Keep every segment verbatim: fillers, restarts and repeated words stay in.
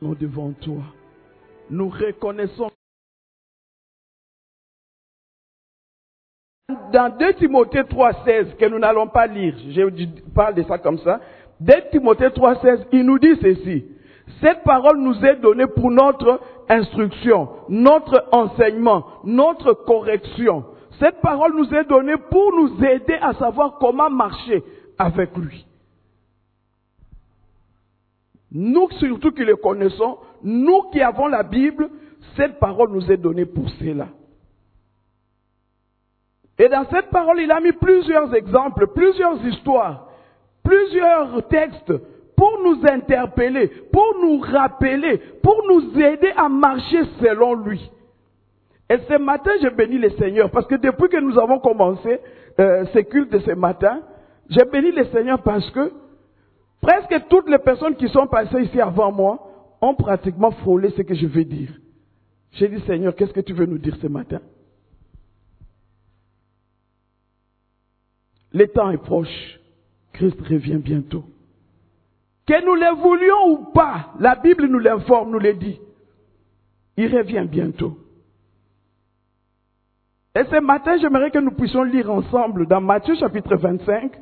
Nous devant toi. Nous reconnaissons. Dans deux Timothée trois seize, que nous n'allons pas lire, je parle de ça comme ça. deux Timothée trois seize, il nous dit ceci. Cette parole nous est donnée pour notre instruction, notre enseignement, notre correction. Cette parole nous est donnée pour nous aider à savoir comment marcher avec lui. Nous surtout qui le connaissons, nous qui avons la Bible, cette parole nous est donnée pour cela. Et dans cette parole, il a mis plusieurs exemples, plusieurs histoires, plusieurs textes pour nous interpeller, pour nous rappeler, pour nous aider à marcher selon lui. Et ce matin, je bénis le Seigneur, parce que depuis que nous avons commencé euh, ce culte de ce matin, je bénis le Seigneur parce que presque toutes les personnes qui sont passées ici avant moi ont pratiquement frôlé ce que je veux dire. J'ai dit, Seigneur, qu'est-ce que tu veux nous dire ce matin? Le temps est proche. Christ revient bientôt. Que nous le voulions ou pas, la Bible nous l'informe, nous le dit. Il revient bientôt. Et ce matin, j'aimerais que nous puissions lire ensemble dans Matthieu chapitre vingt-cinq,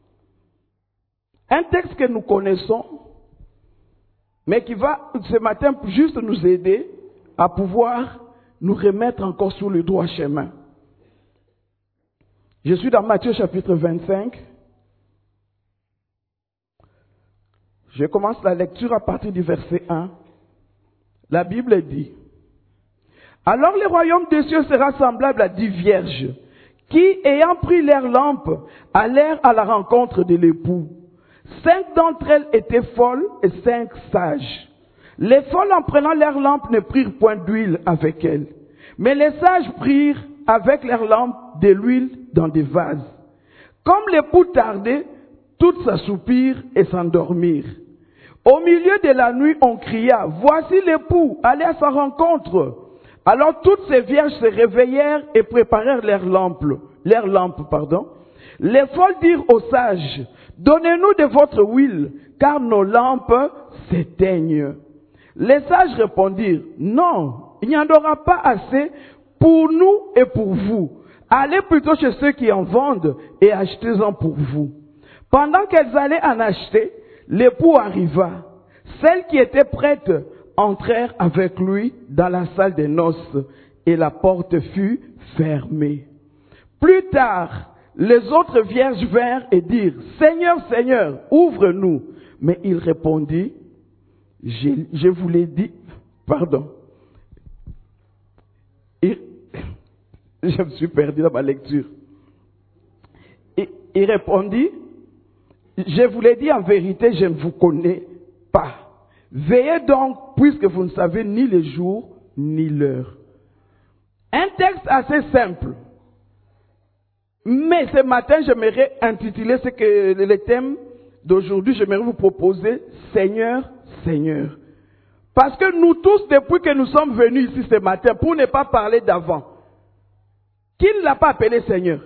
un texte que nous connaissons, mais qui va ce matin juste nous aider à pouvoir nous remettre encore sur le droit chemin. Je suis dans Matthieu chapitre vingt-cinq. Je commence la lecture à partir du verset un. La Bible dit: alors le royaume des cieux sera semblable à dix vierges qui, ayant pris leurs lampes, allèrent à la rencontre de l'époux. Cinq d'entre elles étaient folles et cinq sages. Les folles, en prenant leurs lampes, ne prirent point d'huile avec elles. Mais les sages prirent avec leurs lampes de l'huile dans des vases. Comme l'époux tardait, toutes s'assoupirent et s'endormirent. Au milieu de la nuit, on cria: voici l'époux, allez à sa rencontre. Alors toutes ces vierges se réveillèrent et préparèrent leurs lampes. Leurs lampes, pardon. Les folles dirent aux sages: donnez-nous de votre huile, car nos lampes s'éteignent. Les sages répondirent: non, il n'y en aura pas assez pour nous et pour vous. Allez plutôt chez ceux qui en vendent et achetez-en pour vous. Pendant qu'elles allaient en acheter, l'époux arriva. Celles qui étaient prêtes entrèrent avec lui dans la salle des noces et la porte fut fermée. Plus tard, les autres vierges vinrent et dirent: Seigneur, Seigneur, ouvre-nous. Mais il répondit: Je, je vous l'ai dit, pardon. Et, je me suis perdu dans ma lecture. Et, il répondit: je vous l'ai dit en vérité, je ne vous connais pas. Veillez donc, puisque vous ne savez ni le jour ni l'heure. Un texte assez simple. Mais ce matin, j'aimerais intituler ce que le thème d'aujourd'hui, j'aimerais vous proposer: Seigneur, Seigneur. Parce que nous tous, depuis que nous sommes venus ici ce matin, pour ne pas parler d'avant, qui ne l'a pas appelé Seigneur?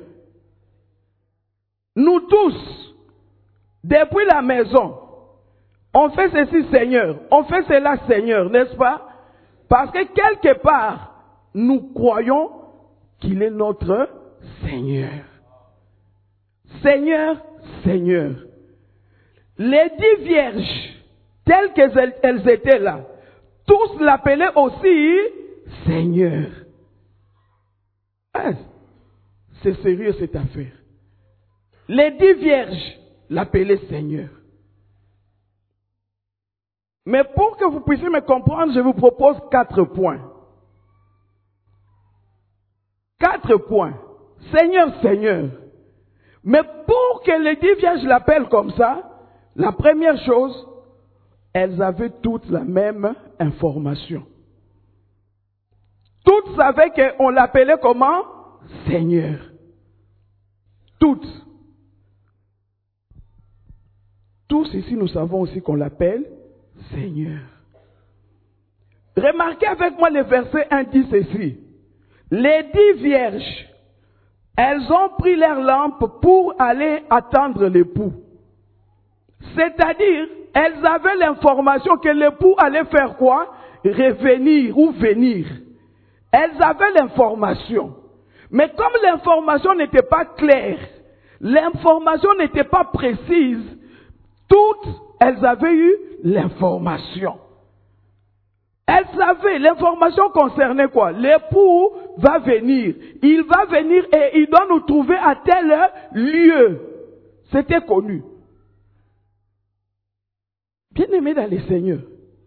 Nous tous, depuis la maison, on fait ceci Seigneur, on fait cela Seigneur, n'est-ce pas? Parce que quelque part, nous croyons qu'il est notre Seigneur. Seigneur, Seigneur. Les dix vierges, telles qu'elles elles étaient là, tous l'appelaient aussi Seigneur. Ah, c'est sérieux cette affaire. Les dix vierges l'appelaient Seigneur. Mais pour que vous puissiez me comprendre, je vous propose quatre points. Quatre points. Seigneur, Seigneur. Mais pour que les dix vierges l'appellent comme ça, la première chose, elles avaient toutes la même information. Toutes savaient qu'on l'appelait comment? Seigneur. Toutes. Tous ici, nous savons aussi qu'on l'appelle Seigneur. Remarquez avec moi le verset un dit ceci. Les dix vierges, elles ont pris leurs lampes pour aller attendre l'époux. C'est-à-dire elles avaient l'information que l'époux allait faire quoi? Revenir ou venir. Elles avaient l'information. Mais comme l'information n'était pas claire, l'information n'était pas précise, toutes, elles avaient eu l'information. Elles savaient, l'information concernait quoi? L'époux va venir. Il va venir et il doit nous trouver à tel lieu. C'était connu. Bien-aimés dans les Seigneurs,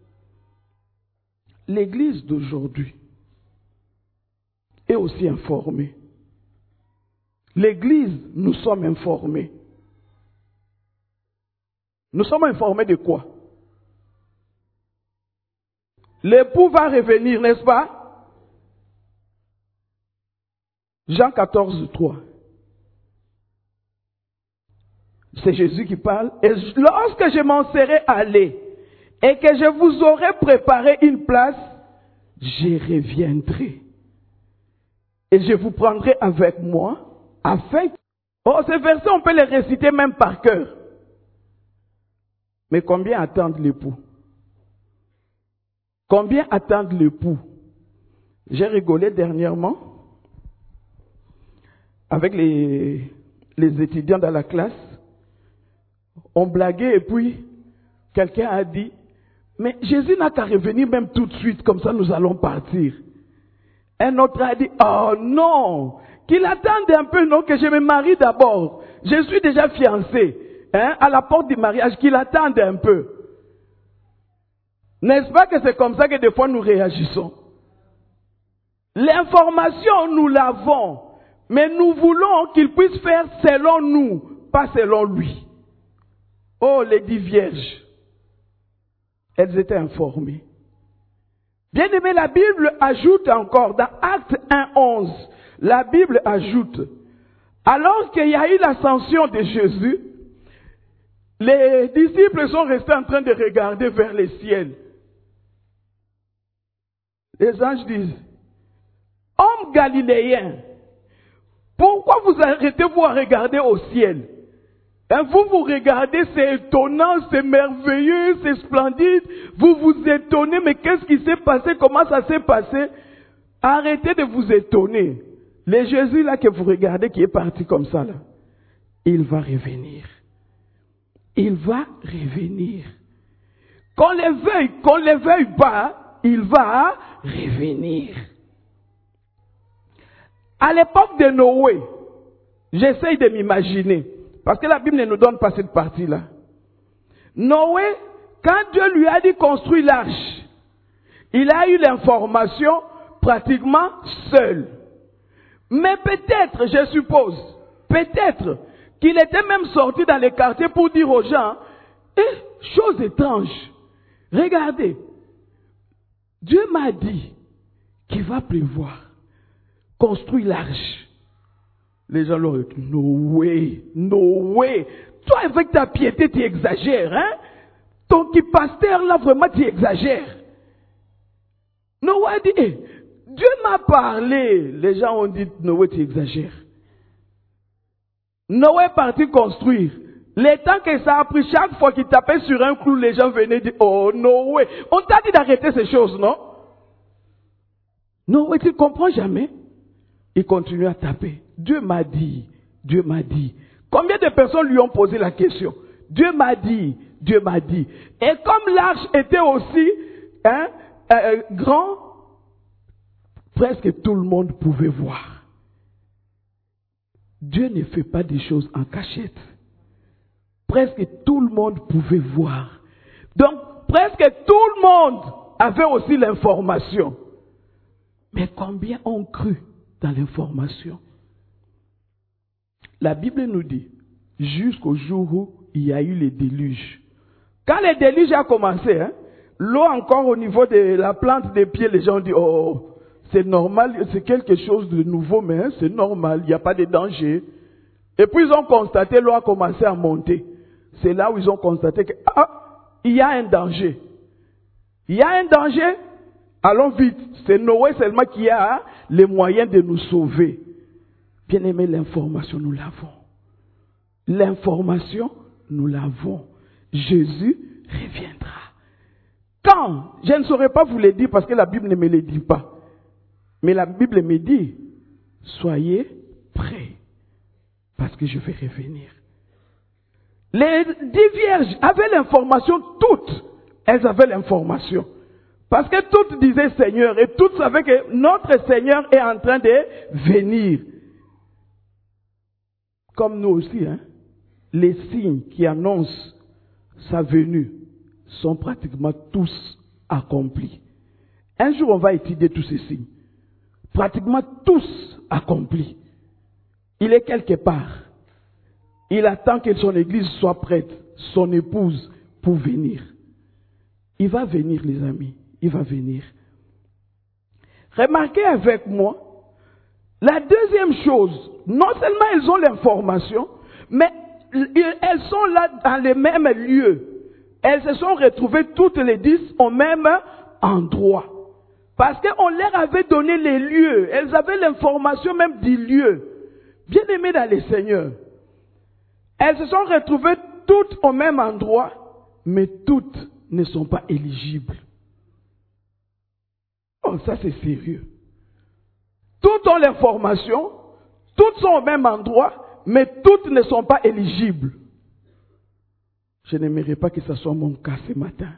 l'Église d'aujourd'hui est aussi informée. L'Église, nous sommes informés. Nous sommes informés de quoi? L'époux va revenir, n'est-ce pas? Jean quatorze, trois. C'est Jésus qui parle. Et lorsque je m'en serai allé et que je vous aurai préparé une place, je reviendrai. Et je vous prendrai avec moi afin... Oh, ces versets, on peut les réciter même par cœur. Mais combien attendent l'époux? Combien attendent l'époux? J'ai rigolé dernièrement avec les, les étudiants dans la classe. On blaguait et puis quelqu'un a dit, mais Jésus n'a qu'à revenir même tout de suite, comme ça nous allons partir. Un autre a dit, oh non, qu'il attende un peu, non, que je me marie d'abord. Je suis déjà fiancé, hein, à la porte du mariage, qu'il attende un peu. N'est-ce pas que c'est comme ça que des fois nous réagissons? L'information, nous l'avons, mais nous voulons qu'il puisse faire selon nous, pas selon lui. Oh, les dix vierges, elles étaient informées. Bien aimé, la Bible ajoute encore, dans Actes un, onze, la Bible ajoute, alors qu'il y a eu l'ascension de Jésus, les disciples sont restés en train de regarder vers le ciel. Les anges disent, hommes galiléens, pourquoi vous arrêtez-vous à regarder au ciel? Hein, vous vous regardez, c'est étonnant, c'est merveilleux, c'est splendide. Vous vous étonnez, mais qu'est-ce qui s'est passé? Comment ça s'est passé? Arrêtez de vous étonner. Le Jésus là que vous regardez qui est parti comme ça là, il va revenir. Il va revenir. Qu'on le veuille, qu'on le veuille pas, il va revenir. À l'époque de Noé, j'essaye de m'imaginer, parce que la Bible ne nous donne pas cette partie-là. Noé, quand Dieu lui a dit construire l'arche, il a eu l'information pratiquement seul. Mais peut-être, je suppose, peut-être qu'il était même sorti dans les quartiers pour dire aux gens, eh, chose étrange, regardez, Dieu m'a dit qu'il va pleuvoir, construire l'arche. Les gens l'ont dit, no way, no way. Toi, avec ta piété, tu exagères, hein? Ton qui pasteur, là, vraiment, tu exagères. Noé dit, eh, Dieu m'a parlé. Les gens ont dit, Noé, tu exagères. Noé est parti construire. Le temps que ça a pris, chaque fois qu'il tapait sur un clou, les gens venaient dire, oh, Noé. On t'a dit d'arrêter ces choses, non? Noé, tu ne comprends jamais. Il continue à taper. Dieu m'a dit, Dieu m'a dit. Combien de personnes lui ont posé la question? Dieu m'a dit, Dieu m'a dit. Et comme l'arche était aussi hein, euh, grand, presque tout le monde pouvait voir. Dieu ne fait pas des choses en cachette. Presque tout le monde pouvait voir. Donc, presque tout le monde avait aussi l'information. Mais combien ont cru dans l'information? La Bible nous dit, jusqu'au jour où il y a eu le déluge. Quand le déluge a commencé, hein, l'eau encore au niveau de la plante des pieds, les gens ont dit, oh, c'est normal, c'est quelque chose de nouveau, mais hein, c'est normal, il n'y a pas de danger. Et puis ils ont constaté, l'eau a commencé à monter. C'est là où ils ont constaté que, ah, il y a un danger. Il y a un danger, allons vite. C'est Noé seulement qui a les moyens de nous sauver. Bien aimé, l'information, nous l'avons. L'information, nous l'avons. Jésus reviendra. Quand? Je ne saurais pas vous le dire parce que la Bible ne me le dit pas. Mais la Bible me dit, soyez prêts parce que je vais revenir. Les dix vierges avaient l'information, toutes, elles avaient l'information. Parce que toutes disaient Seigneur et toutes savaient que notre Seigneur est en train de venir. Comme nous aussi, hein, les signes qui annoncent sa venue sont pratiquement tous accomplis. Un jour, on va étudier tous ces signes. Pratiquement tous accomplis. Il est quelque part. Il attend que son église soit prête, son épouse, pour venir. Il va venir, les amis. Il va venir. Remarquez avec moi, la deuxième chose, non seulement elles ont l'information, mais elles sont là dans les mêmes lieux. Elles se sont retrouvées toutes les dix au même endroit. Parce qu'on leur avait donné les lieux. Elles avaient l'information même du lieu. Bien aimées dans les Seigneurs. Elles se sont retrouvées toutes au même endroit, mais toutes ne sont pas éligibles. Oh, ça c'est sérieux. Toutes ont l'information, toutes sont au même endroit, mais toutes ne sont pas éligibles. Je n'aimerais pas que ce soit mon cas ce matin.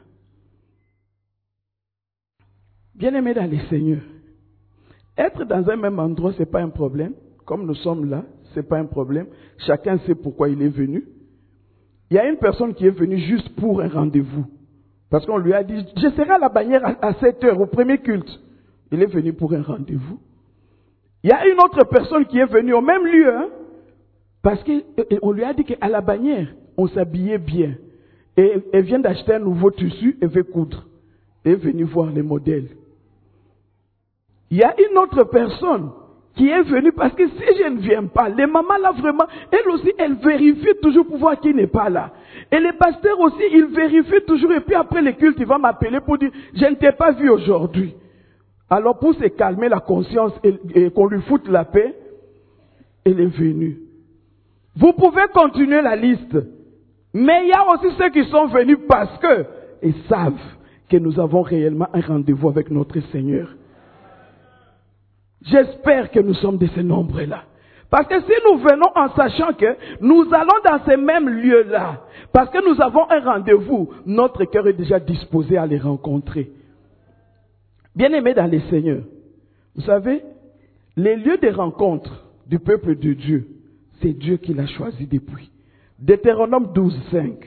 Bien-aimés dans les Seigneurs, être dans un même endroit, ce n'est pas un problème. Comme nous sommes là, ce n'est pas un problème. Chacun sait pourquoi il est venu. Il y a une personne qui est venue juste pour un rendez-vous. Parce qu'on lui a dit, je serai à la bannière à sept heures au premier culte. Il est venu pour un rendez-vous. Il y a une autre personne qui est venue au même lieu, hein, parce qu'on lui a dit qu'à la bannière, on s'habillait bien. Et elle vient d'acheter un nouveau tissu et veut coudre. Elle est venue voir les modèles. Il y a une autre personne qui est venue parce que si je ne viens pas, les mamans là vraiment, elles aussi, elles vérifient toujours pour voir qui n'est pas là. Et les pasteurs aussi, ils vérifient toujours et puis après le culte, ils vont m'appeler pour dire, je ne t'ai pas vu aujourd'hui. Alors pour se calmer la conscience et, et qu'on lui foute la paix, elle est venue. Vous pouvez continuer la liste. Mais il y a aussi ceux qui sont venus parce que ils savent que nous avons réellement un rendez-vous avec notre Seigneur. J'espère que nous sommes de ce nombre-là. Parce que si nous venons en sachant que nous allons dans ces mêmes lieux-là, parce que nous avons un rendez-vous, notre cœur est déjà disposé à les rencontrer. Bien-aimés dans les Seigneurs, vous savez, les lieux de rencontre du peuple de Dieu, c'est Dieu qui l'a choisi depuis. Deutéronome douze, cinq.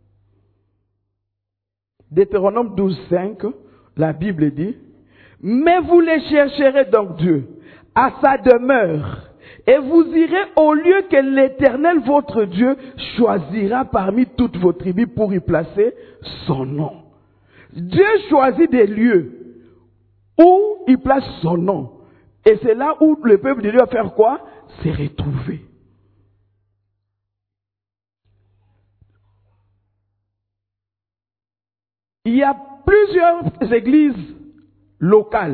Deutéronome douze, cinq, la Bible dit, « Mais vous les chercherez donc Dieu à sa demeure, et vous irez au lieu que l'Éternel votre Dieu choisira parmi toutes vos tribus pour y placer son nom. » Dieu choisit des lieux où il place son nom. Et c'est là où le peuple de Dieu va faire quoi? Se retrouver. Il y a plusieurs églises locales.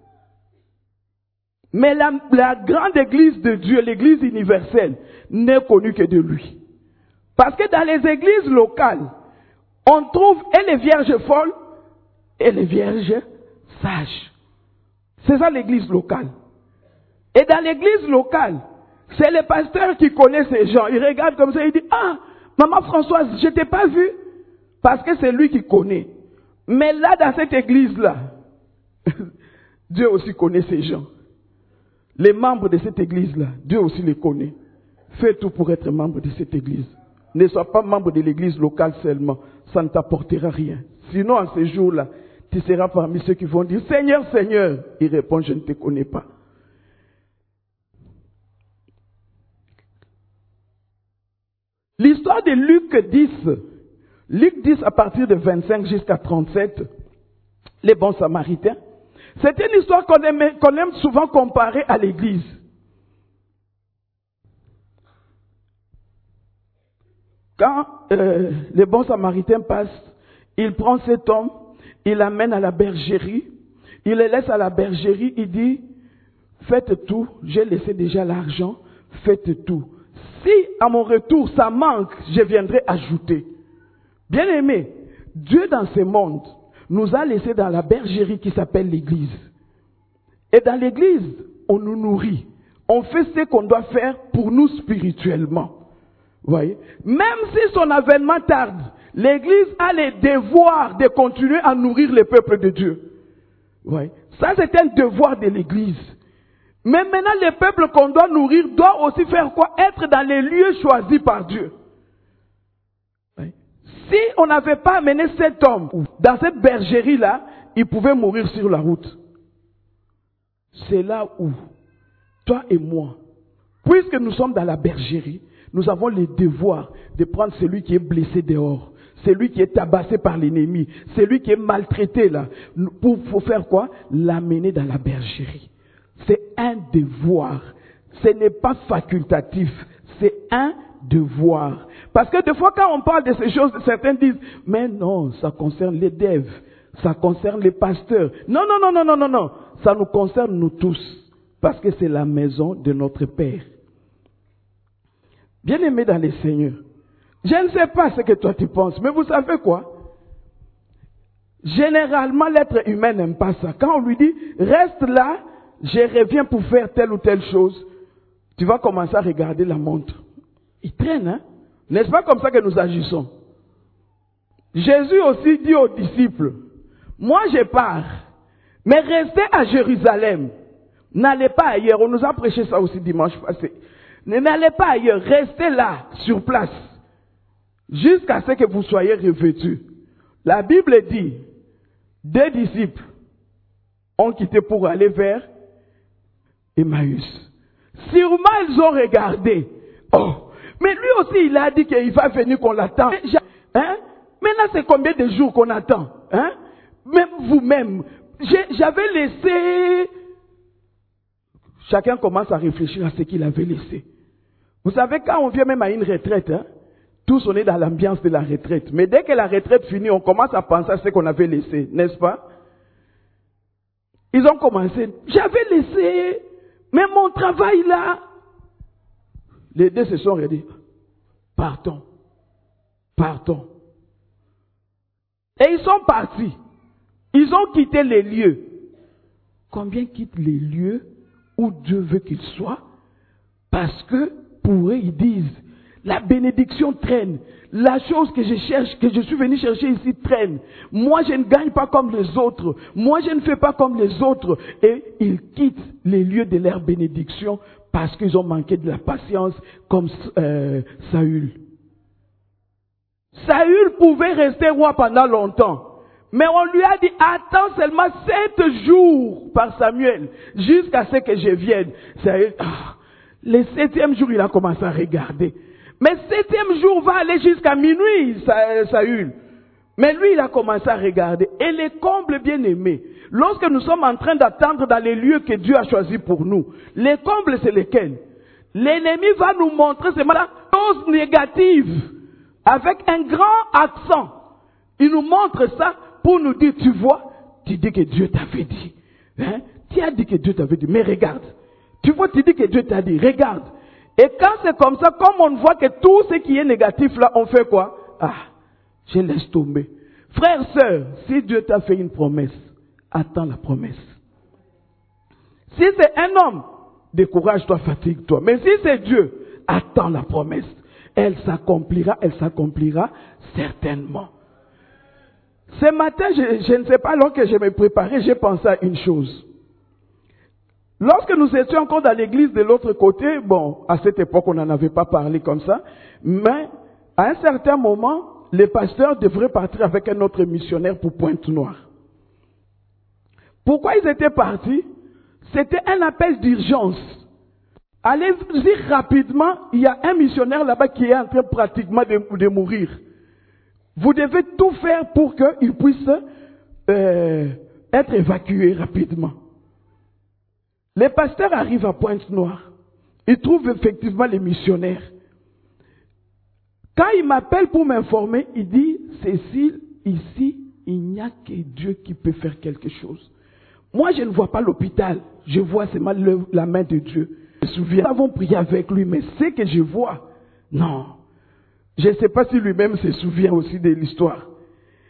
Mais la, la grande église de Dieu, l'église universelle, n'est connue que de lui. Parce que dans les églises locales, on trouve et les vierges folles et les vierges sages. C'est ça l'église locale. Et dans l'église locale, c'est le pasteur qui connaît ces gens. Il regarde comme ça, il dit, ah, maman Françoise, je ne t'ai pas vu. Parce que c'est lui qui connaît. Mais là, dans cette église-là, Dieu aussi connaît ces gens. Les membres de cette église-là, Dieu aussi les connaît. Fais tout pour être membre de cette église. Ne sois pas membre de l'église locale seulement. Ça ne t'apportera rien. Sinon, en ce jour-là, tu seras parmi ceux qui vont dire, Seigneur, Seigneur. Il répond, je ne te connais pas. L'histoire de Luc dix, Luc dix à partir de vingt-cinq jusqu'à trente-sept, les bons samaritains, c'est une histoire qu'on aime, qu'on aime souvent comparer à l'église. Quand euh, les bons samaritains passent, il prend cet homme, il l'amène à la bergerie, il le laisse à la bergerie, il dit, faites tout, j'ai laissé déjà l'argent, faites tout. Si à mon retour ça manque, je viendrai ajouter. Bien aimé, Dieu dans ce monde nous a laissés dans la bergerie qui s'appelle l'église. Et dans l'église, on nous nourrit. On fait ce qu'on doit faire pour nous spirituellement. Vous voyez? Même si son avènement tarde, l'église a les devoirs de continuer à nourrir le peuple de Dieu. Vous voyez? Ça, c'est un devoir de l'église. Mais maintenant, le peuple qu'on doit nourrir doit aussi faire quoi? Être dans les lieux choisis par Dieu. Oui. Si on n'avait pas amené cet homme dans cette bergerie-là, il pouvait mourir sur la route. C'est là où, toi et moi, puisque nous sommes dans la bergerie, nous avons le devoir de prendre celui qui est blessé dehors, celui qui est tabassé par l'ennemi, celui qui est maltraité là, pour, pour faire quoi? L'amener dans la bergerie. C'est un devoir. Ce n'est pas facultatif. C'est un devoir. Parce que des fois, quand on parle de ces choses, certains disent, mais non, ça concerne les devs, ça concerne les pasteurs. Non, non, non, non, non, non, non. Ça nous concerne nous tous. Parce que c'est la maison de notre Père. Bien-aimé dans les Seigneurs, je ne sais pas ce que toi tu penses, mais vous savez quoi? Généralement, l'être humain n'aime pas ça. Quand on lui dit, reste là, je reviens pour faire telle ou telle chose, tu vas commencer à regarder la montre. Il traîne, hein? N'est-ce pas comme ça que nous agissons? Jésus aussi dit aux disciples, moi je pars, mais restez à Jérusalem. N'allez pas ailleurs. On nous a prêché ça aussi dimanche passé. N'allez pas ailleurs. Restez là, sur place, jusqu'à ce que vous soyez revêtus. La Bible dit, deux disciples ont quitté pour aller vers Emmaüs. Sûrement ils ont regardé. Oh, mais lui aussi il a dit qu'il va venir, qu'on l'attend. Hein? Maintenant c'est combien de jours qu'on attend? Hein? Même vous-même, j'avais laissé. Chacun commence à réfléchir à ce qu'il avait laissé. Vous savez, quand on vient même à une retraite, hein, tous on est dans l'ambiance de la retraite. Mais dès que la retraite finit, on commence à penser à ce qu'on avait laissé, n'est-ce pas? Ils ont commencé. J'avais laissé, mais mon travail là. Les deux se sont redits. Partons. Partons. Et ils sont partis. Ils ont quitté les lieux. Combien quittent les lieux où Dieu veut qu'ils soient? Parce que pour eux, ils disent, la bénédiction traîne. La chose que je cherche, que je suis venu chercher ici traîne. Moi, je ne gagne pas comme les autres. Moi, je ne fais pas comme les autres. Et ils quittent les lieux de leur bénédiction parce qu'ils ont manqué de la patience comme euh, Saül. Saül pouvait rester roi pendant longtemps. Mais on lui a dit, attends seulement sept jours par Samuel, jusqu'à ce que je vienne. Saül, ah, le septième jour, il a commencé à regarder. Mais septième jour va aller jusqu'à minuit, Saül. Mais lui, il a commencé à regarder. Et les combles bien-aimés, lorsque nous sommes en train d'attendre dans les lieux que Dieu a choisis pour nous, les combles, c'est lesquels? L'ennemi va nous montrer ces choses négatives, avec un grand accent. Il nous montre ça pour nous dire, tu vois, tu dis que Dieu t'avait dit. Hein? Tu as dit que Dieu t'avait dit, mais regarde. Tu vois, tu dis que Dieu t'a dit, regarde. Et quand c'est comme ça, comme on voit que tout ce qui est négatif là, on fait quoi? Ah, je laisse tomber. Frère, sœur, si Dieu t'a fait une promesse, attends la promesse. Si c'est un homme, décourage-toi, fatigue-toi. Mais si c'est Dieu, attends la promesse. Elle s'accomplira, elle s'accomplira certainement. Ce matin, je, je ne sais pas, alors que je me préparais, j'ai pensé à une chose. Lorsque nous étions encore dans l'église de l'autre côté, bon, à cette époque, on n'en avait pas parlé comme ça, mais à un certain moment, les pasteurs devraient partir avec un autre missionnaire pour Pointe-Noire. Pourquoi ils étaient partis? C'était un appel d'urgence. Allez-y rapidement, il y a un missionnaire là-bas qui est en train pratiquement de, de mourir. Vous devez tout faire pour qu'il puisse euh, être évacué rapidement. Les pasteurs arrivent à Pointe-Noire. Ils trouvent effectivement les missionnaires. Quand il m'appelle pour m'informer, il dit, Cécile, ici, il n'y a que Dieu qui peut faire quelque chose. Moi, je ne vois pas l'hôpital. Je vois seulement le, la main de Dieu. Je me souviens, nous avons prié avec lui, mais ce que je vois, non. Je ne sais pas si lui-même se souvient aussi de l'histoire.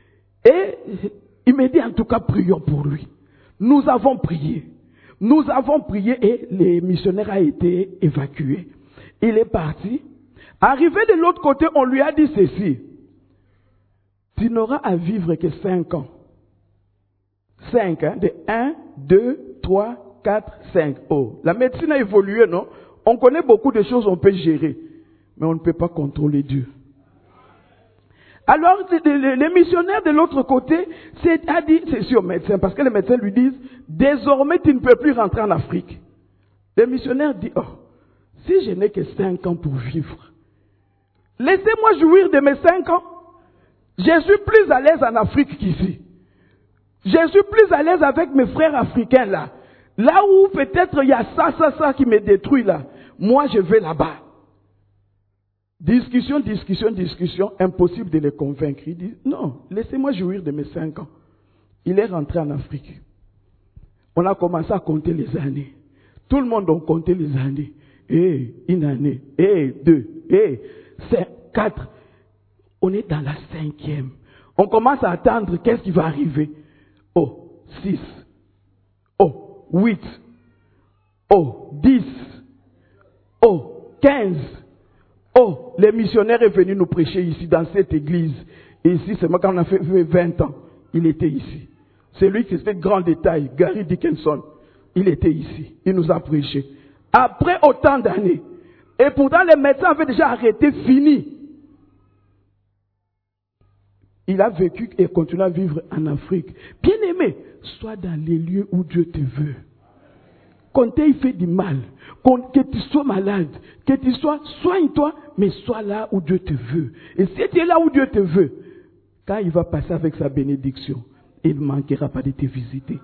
Et il me dit en tout cas, prions pour lui. Nous avons prié. Nous avons prié et les missionnaires ont été évacués. Il est parti. Arrivé de l'autre côté, on lui a dit ceci. Tu n'auras à vivre que cinq ans. Cinq, hein, de un, deux, trois, quatre, cinq. Oh, la médecine a évolué, non? On connaît beaucoup de choses, on peut gérer. Mais on ne peut pas contrôler Dieu. Alors, les missionnaires de l'autre côté, c'est a dit, c'est sur médecin, parce que les médecins lui disent, désormais tu ne peux plus rentrer en Afrique. Les missionnaires disent, oh, si je n'ai que cinq ans pour vivre, laissez-moi jouir de mes cinq ans. Je suis plus à l'aise en Afrique qu'ici. Je suis plus à l'aise avec mes frères africains là. Là où peut-être il y a ça, ça, ça qui me détruit là. Moi, je vais là-bas. Discussion, discussion, discussion. Impossible de les convaincre. Il dit, non, laissez-moi jouir de mes cinq ans. Il est rentré en Afrique. On a commencé à compter les années. Tout le monde a compté les années. Et une année, et deux, et cinq, quatre. On est dans la cinquième. On commence à attendre qu'est-ce qui va arriver. Oh, six. Oh, huit. Oh, dix. Oh, quinze. Oh, les missionnaires sont venus nous prêcher ici dans cette église. Et ici, c'est moi quand on a fait vingt ans. Il était ici. C'est lui qui fait grand détail, Gary Dickinson. Il était ici. Il nous a prêché. Après autant d'années. Et pourtant, les médecins avaient déjà arrêté, fini. Il a vécu et continue à vivre en Afrique. Bien aimé, sois dans les lieux où Dieu te veut. Quand il fait du mal, que tu sois malade, que tu sois, soigne-toi, mais sois là où Dieu te veut. Et si tu es là où Dieu te veut, quand il va passer avec sa bénédiction, il ne manquera pas de te visiter.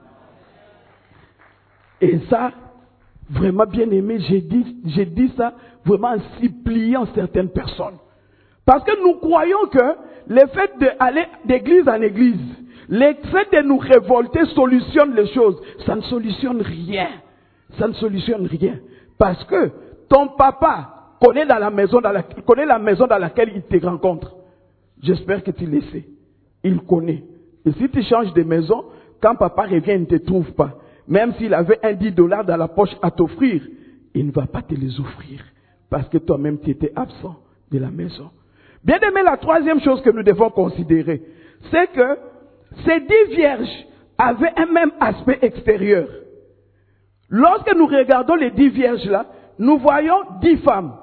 Et ça, vraiment bien aimé, j'ai dit, j'ai dit ça vraiment en suppliant certaines personnes. Parce que nous croyons que le fait d'aller d'église en église, le fait de nous révolter solutionne les choses. Ça ne solutionne rien. Ça ne solutionne rien. Parce que ton papa connaît, dans la maison dans la, connaît la maison dans laquelle il te rencontre. J'espère que tu le sais. Il connaît. Et si tu changes de maison, quand papa revient, il ne te trouve pas. Même s'il avait un dix dollars dans la poche à t'offrir, il ne va pas te les offrir. Parce que toi-même, tu étais absent de la maison. Bien aimé, la troisième chose que nous devons considérer, c'est que ces dix vierges avaient un même aspect extérieur. Lorsque nous regardons les dix vierges là, nous voyons dix femmes,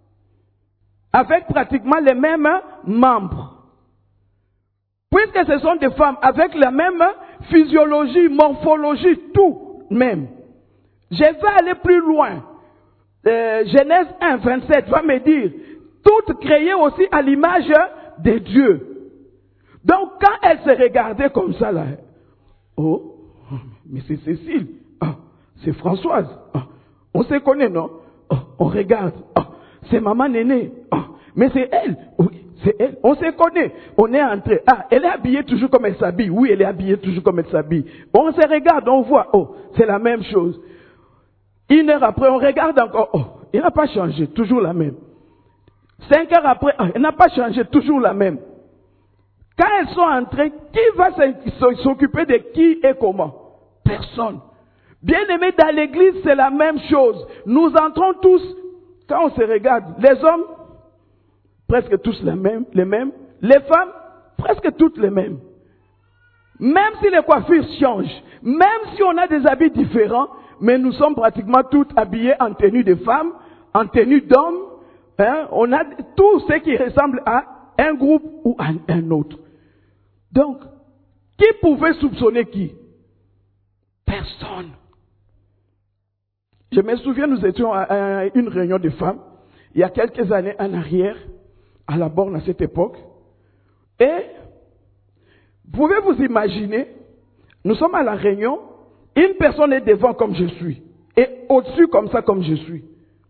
avec pratiquement les mêmes membres. Puisque ce sont des femmes avec la même physiologie, morphologie, tout même. Je vais aller plus loin. Euh, Genèse un, vingt-sept va me dire, toutes créées aussi à l'image de Dieu. Donc quand elles se regardaient comme ça là, oh, mais c'est Cécile, ah, c'est Françoise, ah, on se connaît non, oh, on regarde, ah, c'est maman Néné, ah, mais c'est elle, oui, c'est elle, on se connaît, on est entré, ah, elle est habillée toujours comme elle s'habille, oui, elle est habillée toujours comme elle s'habille. On se regarde, on voit, oh, c'est la même chose. Une heure après, on regarde encore, oh, il n'a pas changé, toujours la même. Cinq heures après, oh, elle n'a pas changé, toujours la même. Quand elles sont entrées, qui va s'occuper de qui et comment? Personne. Bien aimé, dans l'église, c'est la même chose. Nous entrons tous, quand on se regarde, les hommes, presque tous les mêmes, les mêmes. Les femmes, presque toutes les mêmes. Même si les coiffures changent, même si on a des habits différents, mais nous sommes pratiquement toutes habillées en tenue de femmes, en tenue d'hommes. Hein, on a tout ce qui ressemble à un groupe ou à un autre. Donc, qui pouvait soupçonner qui? Personne. Je me souviens, nous étions à une réunion de femmes, il y a quelques années en arrière, à la borne à cette époque. Et, pouvez vous imaginer, nous sommes à la réunion, une personne est devant comme je suis, et au-dessus comme ça comme je suis.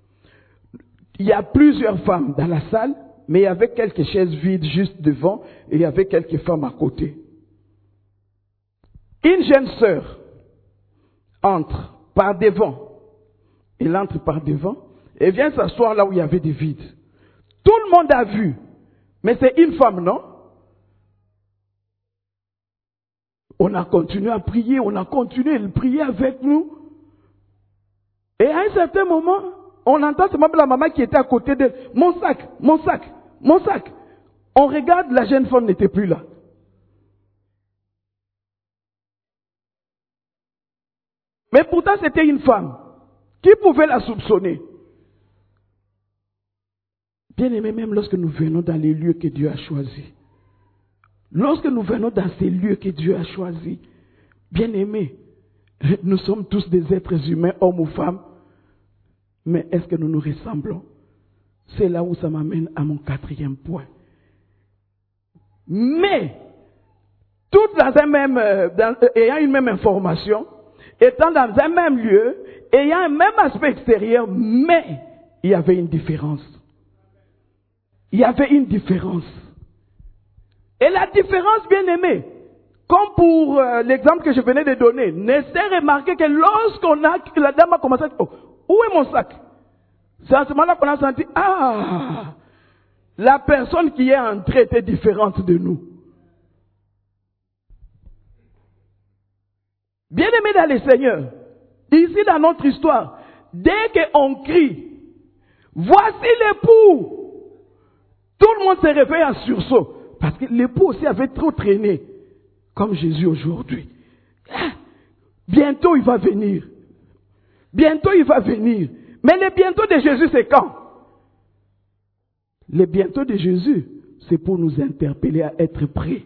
Il y a plusieurs femmes dans la salle, mais il y avait quelques chaises vides juste devant, et il y avait quelques femmes à côté. Une jeune sœur entre par devant. Elle entre par devant et vient s'asseoir là où il y avait des vides. Tout le monde a vu, mais c'est une femme, non? On a continué à prier, on a continué à prier avec nous. Et à un certain moment, on entend seulement la maman qui était à côté d'elle. Mon sac, mon sac, mon sac. On regarde, la jeune femme n'était plus là. Mais pourtant, c'était une femme. Qui pouvait la soupçonner? Bien aimé, même lorsque nous venons dans les lieux que Dieu a choisis, lorsque nous venons dans ces lieux que Dieu a choisis, bien aimé, nous sommes tous des êtres humains, hommes ou femmes, mais est-ce que nous nous ressemblons? C'est là où ça m'amène à mon quatrième point. Mais, toutes dans un même, dans, ayant une même information, étant dans un même lieu, ayant un même aspect extérieur, mais il y avait une différence. Il y avait une différence. Et la différence, bien aimée, comme pour euh, l'exemple que je venais de donner, Esther remarqué que lorsqu'on a, la dame a commencé à dire, oh, où est mon sac? C'est à ce moment-là qu'on a senti, ah, la personne qui est entrée était différente de nous. Bien aimé dans le Seigneur, ici dans notre histoire, dès qu'on crie, voici l'époux, tout le monde se réveille en sursaut. Parce que l'époux aussi avait trop traîné, comme Jésus aujourd'hui. Bientôt il va venir. Bientôt il va venir. Mais le bientôt de Jésus, c'est quand? Le bientôt de Jésus, c'est pour nous interpeller à être prêts.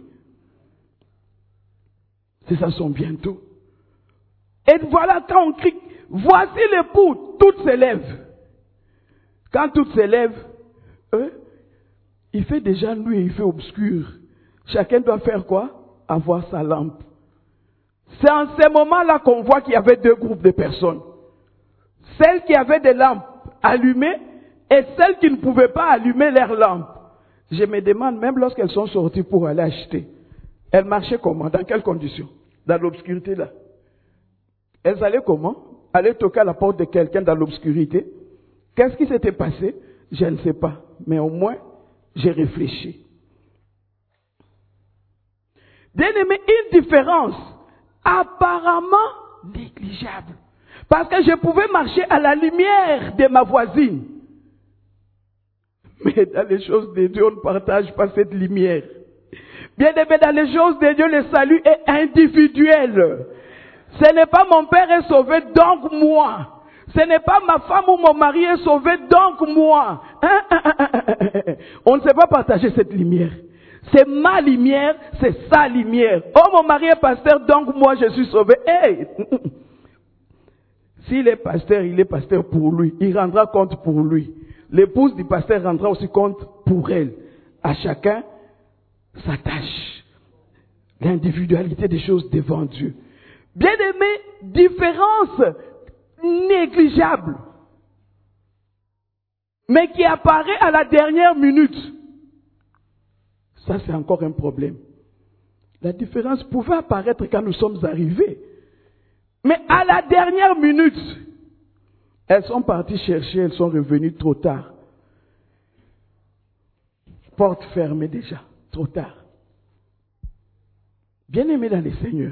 C'est ça son bientôt. Et voilà, quand on crie, voici l'époux, toutes s'élèvent. Quand toutes s'élèvent, eux, il fait déjà nuit, il fait obscur. Chacun doit faire quoi? Avoir sa lampe. C'est en ces moments-là qu'on voit qu'il y avait deux groupes de personnes. Celles qui avaient des lampes allumées et celles qui ne pouvaient pas allumer leurs lampes. Je me demande, même lorsqu'elles sont sorties pour aller acheter, elles marchaient comment? Dans quelles conditions? Dans l'obscurité là. Elles allaient comment? Aller toquer à la porte de quelqu'un dans l'obscurité. Qu'est-ce qui s'était passé? Je ne sais pas. Mais au moins, j'ai réfléchi. Bien aimé, une différence apparemment négligeable. Parce que je pouvais marcher à la lumière de ma voisine. Mais dans les choses de Dieu, on ne partage pas cette lumière. Bien aimé, dans les choses de Dieu, le salut est individuel. Ce n'est pas mon père est sauvé, donc moi. Ce n'est pas ma femme ou mon mari est sauvé, donc moi. Hein, hein, hein, hein, hein. On ne sait pas partager cette lumière. C'est ma lumière, c'est sa lumière. Oh, mon mari est pasteur, donc moi je suis sauvé. Hey! S'il est pasteur, il est pasteur pour lui. Il rendra compte pour lui. L'épouse du pasteur rendra aussi compte pour elle. À chacun sa tâche. L'individualité des choses devant Dieu. Bien aimé, différence négligeable, mais qui apparaît à la dernière minute. Ça, c'est encore un problème. La différence pouvait apparaître quand nous sommes arrivés. Mais à la dernière minute, elles sont parties chercher, elles sont revenues trop tard. Porte fermée déjà, trop tard. Bien-aimés dans le Seigneur,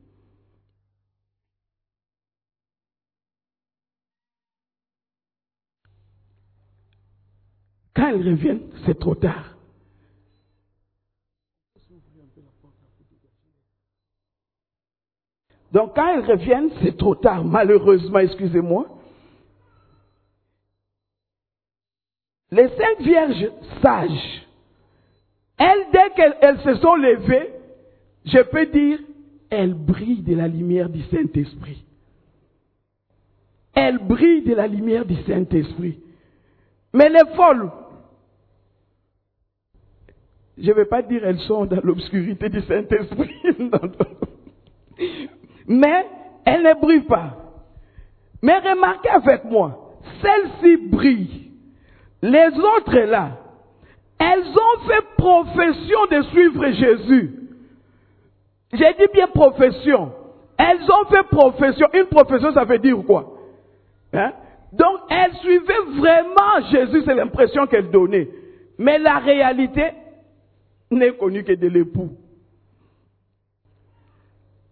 quand elles reviennent, c'est trop tard. Donc quand elles reviennent, c'est trop tard, malheureusement, excusez-moi. Les cinq vierges sages, elles, dès qu'elles se sont levées, je peux dire, elles brillent de la lumière du Saint-Esprit. Elles brillent de la lumière du Saint-Esprit. Mais les folles, je ne vais pas dire elles sont dans l'obscurité du Saint-Esprit. Mais elles ne brillent pas. Mais remarquez avec moi, celles-ci brillent. Les autres là, elles ont fait profession de suivre Jésus. J'ai dit bien profession. Elles ont fait profession. Une profession, ça veut dire quoi? Hein? Donc, elles suivaient vraiment Jésus, c'est l'impression qu'elles donnaient. Mais la réalité n'est connue que de l'époux.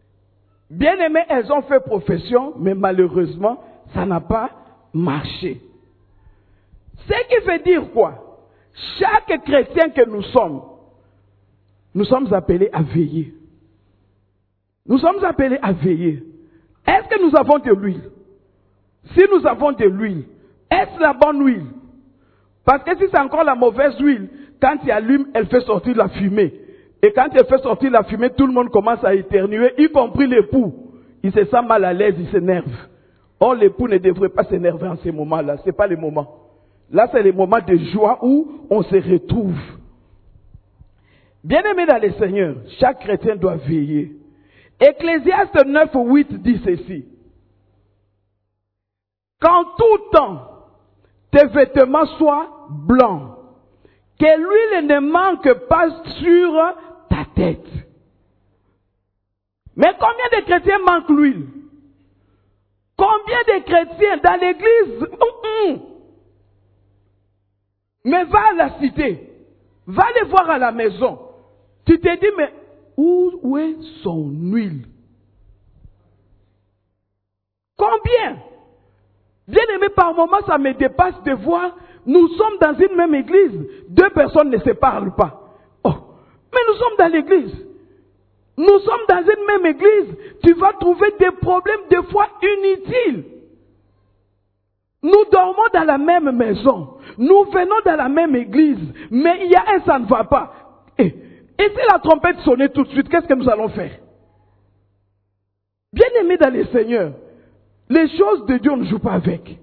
Bien aimés, elles ont fait profession, mais malheureusement, ça n'a pas marché. Ce qui veut dire quoi? Chaque chrétien que nous sommes, nous sommes appelés à veiller. Nous sommes appelés à veiller. Est-ce que nous avons de l'huile? Si nous avons de l'huile, est-ce la bonne huile? Parce que si c'est encore la mauvaise huile, quand il allume, elle fait sortir la fumée. Et quand elle fait sortir la fumée, tout le monde commence à éternuer, y compris l'époux. Il se sent mal à l'aise, il s'énerve. Or, l'époux ne devrait pas s'énerver en ces moments-là. Ce n'est pas les moments. Là, c'est les moments de joie où on se retrouve. Bien-aimés dans le Seigneur, chaque chrétien doit veiller. Ecclésiaste neuf, huit dit ceci. Qu'en tout temps, tes vêtements soient blancs, que l'huile ne manque pas sur ta tête. Mais combien de chrétiens manquent l'huile? Combien de chrétiens dans l'église? Hum, hum. Mais va à la cité, va les voir à la maison. Tu te dis, mais où, où est son huile? Combien? Bien aimé, par moments, ça me dépasse de voir, nous sommes dans une même église, deux personnes ne se parlent pas. Oh, mais nous sommes dans l'église. Nous sommes dans une même église. Tu vas trouver des problèmes des fois inutiles. Nous dormons dans la même maison. Nous venons dans la même église. Mais il y a un, ça ne va pas. Et, et si la trompette sonnait tout de suite, qu'est-ce que nous allons faire? Bien aimé dans le Seigneur, les choses de Dieu, on ne joue pas avec.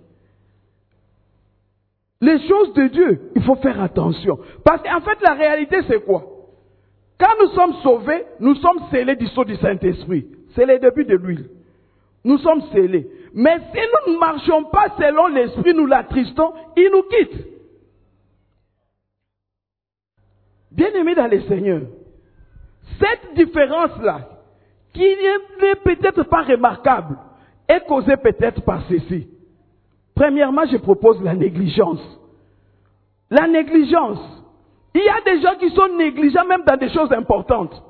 Les choses de Dieu, il faut faire attention. Parce qu'en fait, la réalité, c'est quoi? Quand nous sommes sauvés, nous sommes scellés du sceau du Saint-Esprit. C'est le début de l'huile. Nous sommes scellés. Mais si nous ne marchons pas selon l'Esprit, nous l'attristons, il nous quitte. Bien-aimés dans le Seigneur, cette différence-là, qui n'est peut-être pas remarquable, est causée peut-être par ceci. Premièrement, je propose la négligence. La négligence. Il y a des gens qui sont négligents même dans des choses importantes.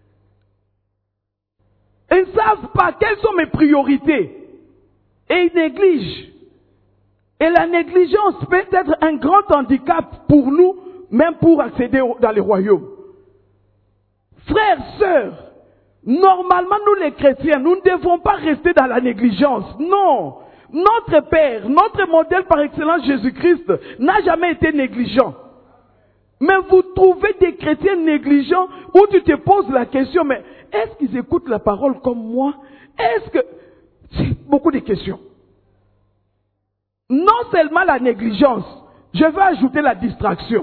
Ils ne savent pas quelles sont mes priorités. Et ils négligent. Et la négligence peut être un grand handicap pour nous, même pour accéder dans le royaume. Frères, sœurs, normalement nous les chrétiens, nous ne devons pas rester dans la négligence. Non. Notre Père, notre modèle par excellence Jésus-Christ, n'a jamais été négligent. Mais vous trouvez des chrétiens négligents où tu te poses la question, mais est-ce qu'ils écoutent la parole comme moi? Est-ce que... C'est beaucoup de questions. Non seulement la négligence, je vais ajouter la distraction.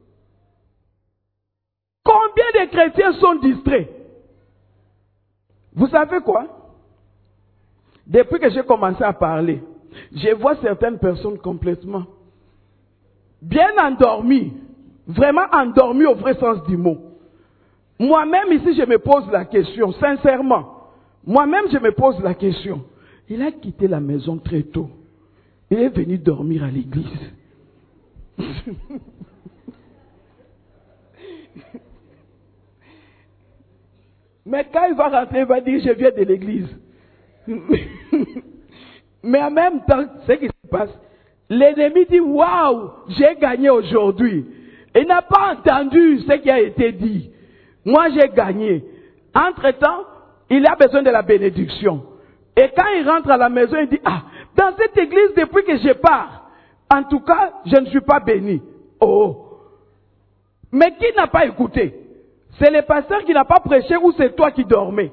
Combien de chrétiens sont distraits? Vous savez quoi? Depuis que j'ai commencé à parler, je vois certaines personnes complètement bien endormies, vraiment endormies au vrai sens du mot. Moi-même ici, je me pose la question, sincèrement. Moi-même, je me pose la question. Il a quitté la maison très tôt. Il est venu dormir à l'église. Mais quand il va rentrer, il va dire, je viens de l'église. Mais en même temps, ce qui se passe, l'ennemi dit, waouh, j'ai gagné aujourd'hui. Il n'a pas entendu ce qui a été dit. Moi, j'ai gagné. Entre-temps, il a besoin de la bénédiction. Et quand il rentre à la maison, il dit, ah, dans cette église, depuis que je pars, en tout cas, je ne suis pas béni. Oh. Mais qui n'a pas écouté? C'est le pasteur qui n'a pas prêché ou c'est toi qui dormais?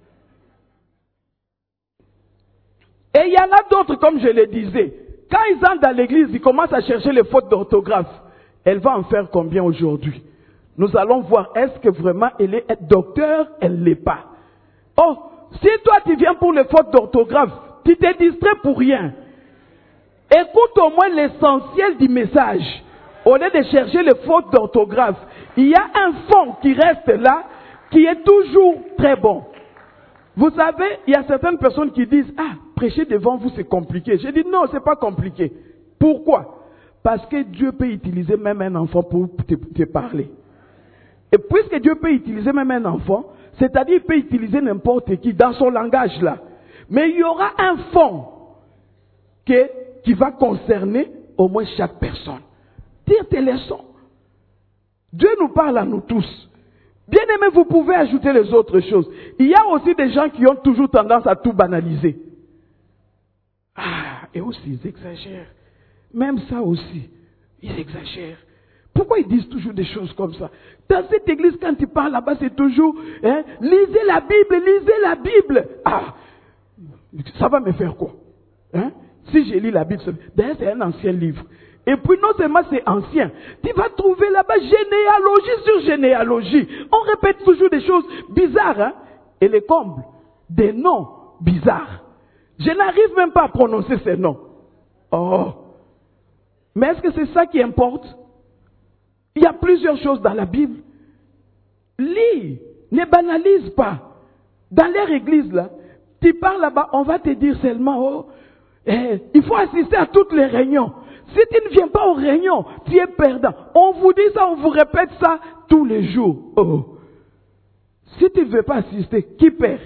Et il y en a d'autres, comme je le disais. Quand ils entrent dans l'église, ils commencent à chercher les fautes d'orthographe. Elle va en faire combien aujourd'hui? Nous allons voir, est-ce que vraiment elle est docteur? Elle ne l'est pas. Oh, si toi tu viens pour les fautes d'orthographe, tu te distrais pour rien. Écoute au moins l'essentiel du message. Au lieu de chercher les fautes d'orthographe, il y a un fond qui reste là, qui est toujours très bon. Vous savez, il y a certaines personnes qui disent, ah, prêcher devant vous c'est compliqué. J'ai dit, non, c'est pas compliqué. Pourquoi? Parce que Dieu peut utiliser même un enfant pour te, te parler. Et puisque Dieu peut utiliser même un enfant, C'est-à-dire, il peut utiliser n'importe qui dans son langage là. Mais il y aura un fond que, qui va concerner au moins chaque personne. Tire tes leçons. Dieu nous parle à nous tous. Bien aimé, vous pouvez ajouter les autres choses. Il y a aussi des gens qui ont toujours tendance à tout banaliser. Ah, et aussi, ils exagèrent. Même ça aussi, ils exagèrent. Pourquoi ils disent toujours des choses comme ça? Dans cette église, quand ils parlent là-bas, c'est toujours, hein, lisez la Bible, lisez la Bible. Ah, ça va me faire quoi? Hein? Si je lis la Bible, d'ailleurs c'est un ancien livre. Et puis non seulement c'est ancien, tu vas trouver là-bas généalogie sur généalogie. On répète toujours des choses bizarres, hein? Et les combles, des noms bizarres. Je n'arrive même pas à prononcer ces noms. Oh! Mais est-ce que c'est ça qui importe? Il y a plusieurs choses dans la Bible. Lis, ne banalise pas. Dans leur église là, tu parles là-bas, on va te dire seulement, oh, eh, il faut assister à toutes les réunions. Si tu ne viens pas aux réunions, tu es perdant. On vous dit ça, on vous répète ça tous les jours. Oh. Si tu ne veux pas assister, qui perd?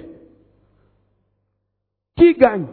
Qui gagne?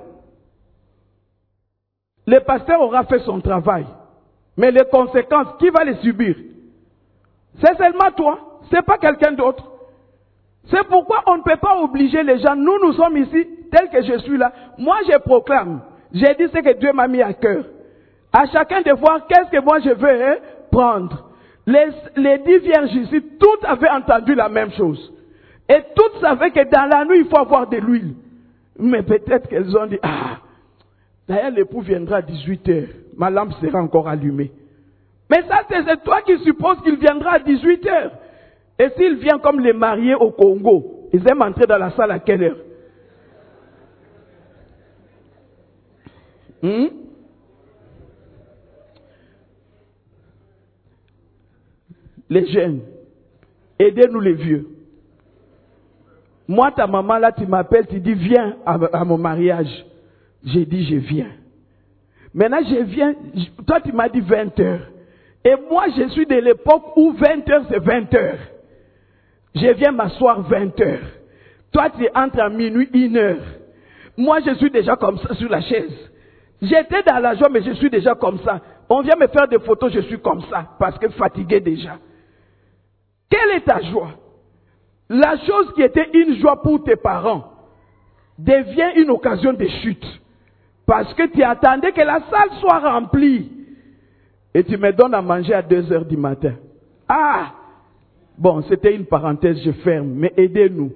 Le pasteur aura fait son travail. Mais les conséquences, qui va les subir? C'est seulement toi, c'est pas quelqu'un d'autre. C'est pourquoi on ne peut pas obliger les gens. Nous, nous sommes ici, tels que je suis là. Moi, je proclame. J'ai dit ce que Dieu m'a mis à cœur. À chacun de voir qu'est-ce que moi je veux hein, prendre. Les, les dix vierges ici, toutes avaient entendu la même chose. Et toutes savaient que dans la nuit, il faut avoir de l'huile. Mais peut-être qu'elles ont dit, ah, d'ailleurs l'époux viendra à dix-huit heures. Ma lampe sera encore allumée. Mais ça, c'est toi qui supposes qu'il viendra à dix-huit heures. Et s'il vient comme les mariés au Congo, ils aiment entrer dans la salle à quelle heure? Hmm? Les jeunes, aidez-nous les vieux. Moi, ta maman, là, tu m'appelles, tu dis, viens à, à mon mariage. J'ai dit, je viens. Maintenant, je viens, toi, tu m'as dit vingt heures. Et moi, je suis de l'époque où vingt heures, c'est vingt heures. Je viens m'asseoir vingt heures. Toi, tu entres à minuit, une heure. Moi, je suis déjà comme ça sur la chaise. J'étais dans la joie, mais je suis déjà comme ça. On vient me faire des photos, je suis comme ça, parce que fatigué déjà. Quelle est ta joie? La chose qui était une joie pour tes parents devient une occasion de chute. Parce que tu attendais que la salle soit remplie. Et tu me donnes à manger à deux heures du matin. Ah! Bon, c'était une parenthèse, je ferme, mais aidez-nous.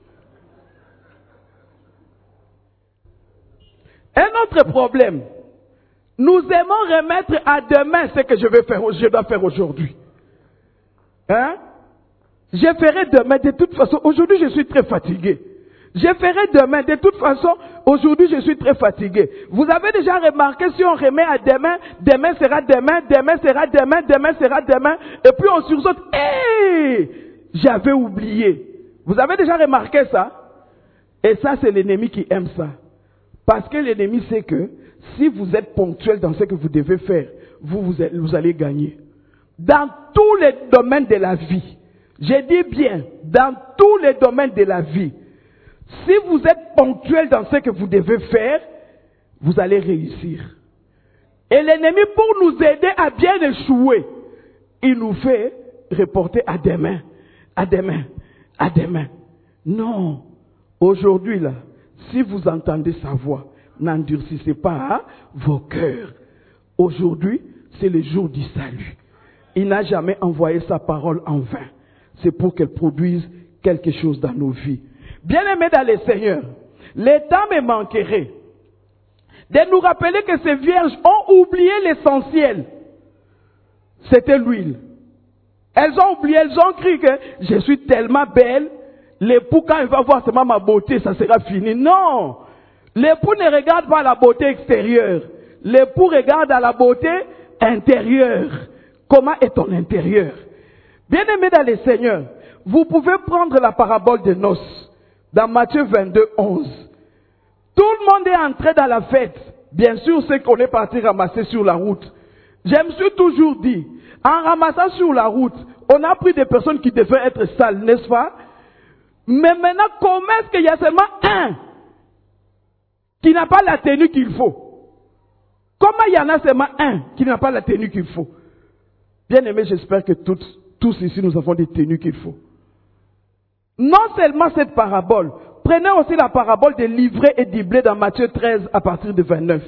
Un autre problème. Nous aimons remettre à demain ce que je vais faire, je dois faire aujourd'hui. Hein? Je ferai demain, de toute façon, aujourd'hui je suis très fatigué. Je ferai demain, de toute façon, aujourd'hui je suis très fatigué. Vous avez déjà remarqué, si on remet à demain, demain sera demain, demain sera demain, demain sera demain, et puis on sursaute, hé, j'avais oublié. Vous avez déjà remarqué ça? Et ça c'est l'ennemi qui aime ça. Parce que l'ennemi sait que, si vous êtes ponctuel dans ce que vous devez faire, vous, vous, vous allez gagner. Dans tous les domaines de la vie, je dis bien, dans tous les domaines de la vie, si vous êtes ponctuel dans ce que vous devez faire, vous allez réussir. Et l'ennemi, pour nous aider à bien échouer, il nous fait reporter à demain, à demain, à demain. Non, aujourd'hui là, si vous entendez sa voix, n'endurcissez pas hein, vos cœurs. Aujourd'hui, c'est le jour du salut. Il n'a jamais envoyé sa parole en vain. C'est pour qu'elle produise quelque chose dans nos vies. Bien-aimés dans le Seigneur, le temps me manquerait de nous rappeler que ces vierges ont oublié l'essentiel. C'était l'huile. Elles ont oublié, elles ont cru que je suis tellement belle, l'époux quand il va voir seulement ma beauté, ça sera fini. Non! L'époux ne regarde pas la beauté extérieure. L'époux regarde à la beauté intérieure. Comment est ton intérieur? Bien-aimés dans le Seigneur, vous pouvez prendre la parabole des noces. Dans Matthieu vingt-deux, onze. Tout le monde est entré dans la fête. Bien sûr, c'est qu'on est parti ramasser sur la route. Je me suis toujours dit, en ramassant sur la route, on a pris des personnes qui devaient être sales, n'est-ce pas? Mais maintenant, comment est-ce qu'il y a seulement un qui n'a pas la tenue qu'il faut? Comment il y en a seulement un qui n'a pas la tenue qu'il faut? Bien aimé, j'espère que toutes, tous ici, nous avons des tenues qu'il faut. Non seulement cette parabole, prenez aussi la parabole des livrets et du blé dans Matthieu treize à partir de vingt-neuf.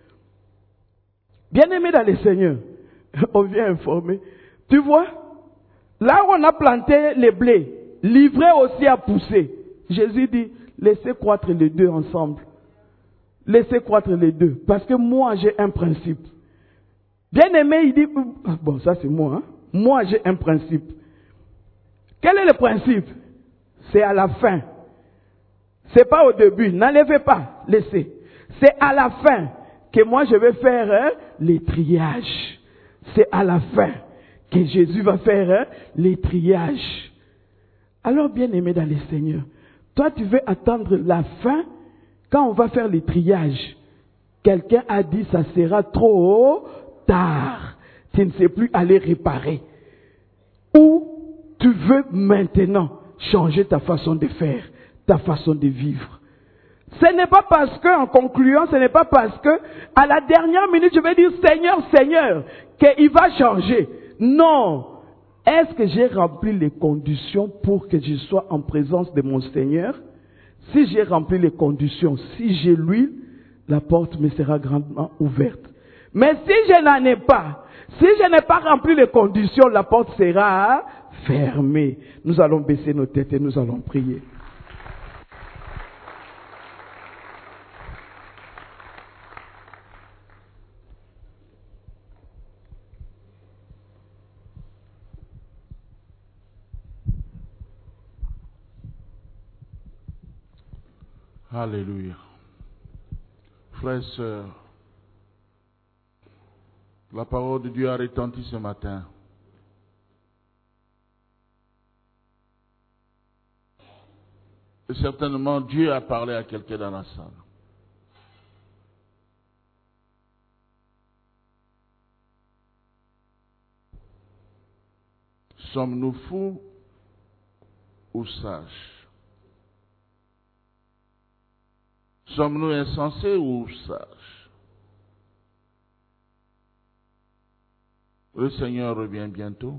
Bien aimé dans les Seigneurs, on vient informer. Tu vois, là où on a planté les blés, l'ivraie aussi a poussé. Jésus dit, laissez croître les deux ensemble. Laissez croître les deux. Parce que moi, j'ai un principe. Bien aimé, il dit, bon, ça c'est moi, hein? Moi, j'ai un principe. Quel est le principe? C'est à la fin. C'est pas au début. N'enlevez pas, laissez. C'est à la fin que moi je vais faire hein, les triages. C'est à la fin que Jésus va faire hein, les triages. Alors bien aimé dans les Seigneurs, toi tu veux attendre la fin quand on va faire les triages. Quelqu'un a dit ça sera trop tard. Tu ne sais plus aller réparer. Ou tu veux maintenant changer ta façon de faire, ta façon de vivre. Ce n'est pas parce que, en concluant, ce n'est pas parce que, à la dernière minute, je vais dire Seigneur, Seigneur, qu'il va changer. Non. Est-ce que j'ai rempli les conditions pour que je sois en présence de mon Seigneur? Si j'ai rempli les conditions, si j'ai l'huile, la porte me sera grandement ouverte. Mais si je n'en ai pas, si je n'ai pas rempli les conditions, la porte sera fermée. Nous allons baisser nos têtes et nous allons prier. Alléluia. Frères et sœurs, la parole de Dieu a retenti ce matin. Et certainement, Dieu a parlé à quelqu'un dans la salle. Sommes-nous fous ou sages? Sommes-nous insensés ou sages? Le Seigneur revient bientôt.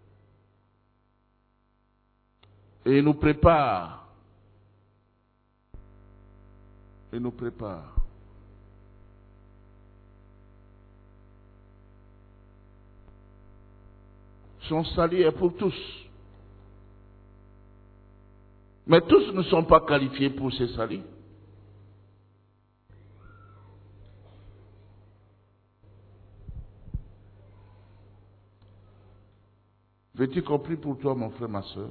Et il nous prépare. Il nous prépare. Son salut est pour tous. Mais tous ne sont pas qualifiés pour ce salut. Veux-tu qu'on prie pour toi, mon frère, ma soeur?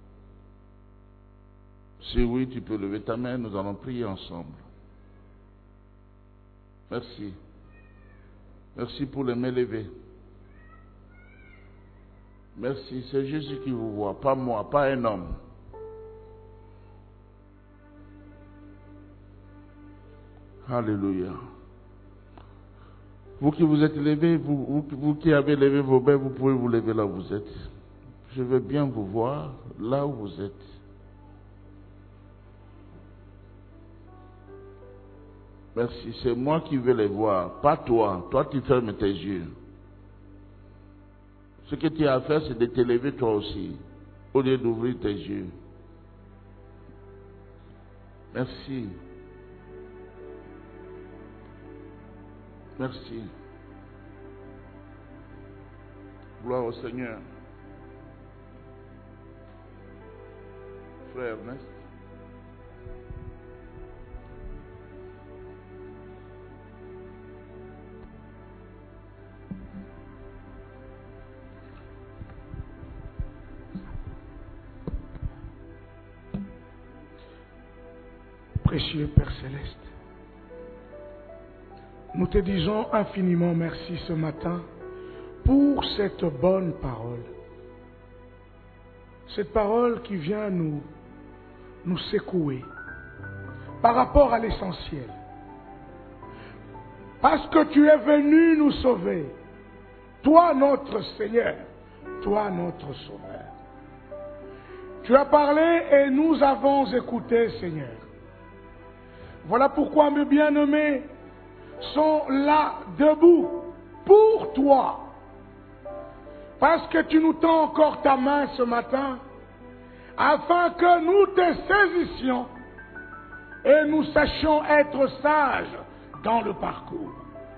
Si oui, tu peux lever ta main, nous allons prier ensemble. Merci. Merci pour les mains levées. Merci, c'est Jésus qui vous voit, pas moi, pas un homme. Alléluia. Vous qui vous êtes levés, vous, vous, vous qui avez levé vos mains, vous pouvez vous lever là où vous êtes. Je veux bien vous voir là où vous êtes. Merci, c'est moi qui veux les voir, pas toi. Toi, tu fermes tes yeux. Ce que tu as à faire, c'est de te lever toi aussi, au lieu d'ouvrir tes yeux. Merci. Merci. Gloire au Seigneur. Frère Ernest. Précieux Père Céleste, nous te disons infiniment merci ce matin pour cette bonne parole. Cette parole qui vient nous, nous secouer par rapport à l'essentiel. Parce que tu es venu nous sauver. Toi notre Seigneur, toi notre Sauveur. Tu as parlé et nous avons écouté, Seigneur. Voilà pourquoi mes bien-aimés sont là, debout, pour toi. Parce que tu nous tends encore ta main ce matin, afin que nous te saisissions et nous sachions être sages dans le parcours.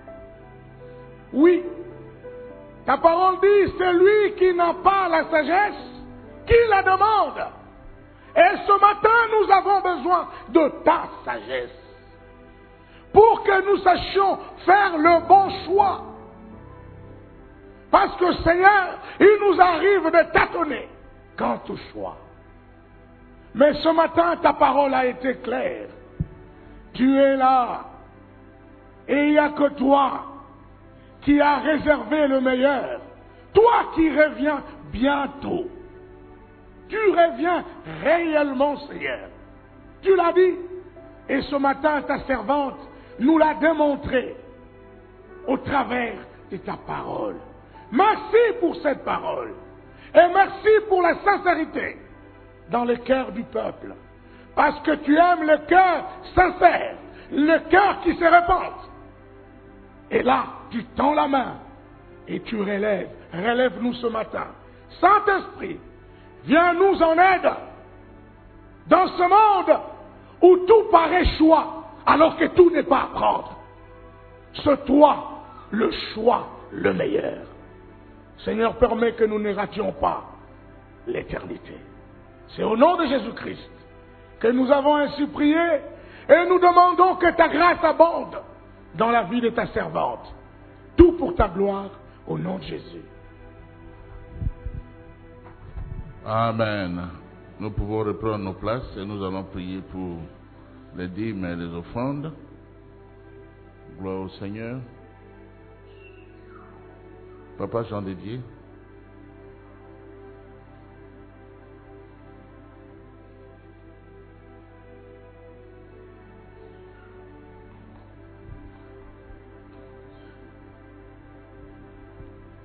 Oui, ta parole dit, c'est lui qui n'a pas la sagesse, qui la demande. Et ce matin, nous avons besoin de ta sagesse, pour que nous sachions faire le bon choix. Parce que Seigneur, il nous arrive de tâtonner quant au choix. Mais ce matin, ta parole a été claire. Tu es là. Et il n'y a que toi qui as réservé le meilleur. Toi qui reviens bientôt. Tu reviens réellement, Seigneur. Tu l'as dit. Et ce matin, ta servante nous l'a démontré au travers de ta parole. Merci pour cette parole. Et merci pour la sincérité dans le cœur du peuple. Parce que tu aimes le cœur sincère, le cœur qui se répand. Et là, tu tends la main et tu relèves. Relève-nous ce matin. Saint-Esprit, viens nous en aide dans ce monde où tout paraît choix, alors que tout n'est pas à prendre. C'est toi le choix le meilleur. Seigneur, permets que nous ne rations pas l'éternité. C'est au nom de Jésus-Christ que nous avons ainsi prié et nous demandons que ta grâce abonde dans la vie de ta servante. Tout pour ta gloire, au nom de Jésus. Amen. Nous pouvons reprendre nos places et nous allons prier pour les dîmes et les offrandes. Gloire au Seigneur. Papa Jean Didier.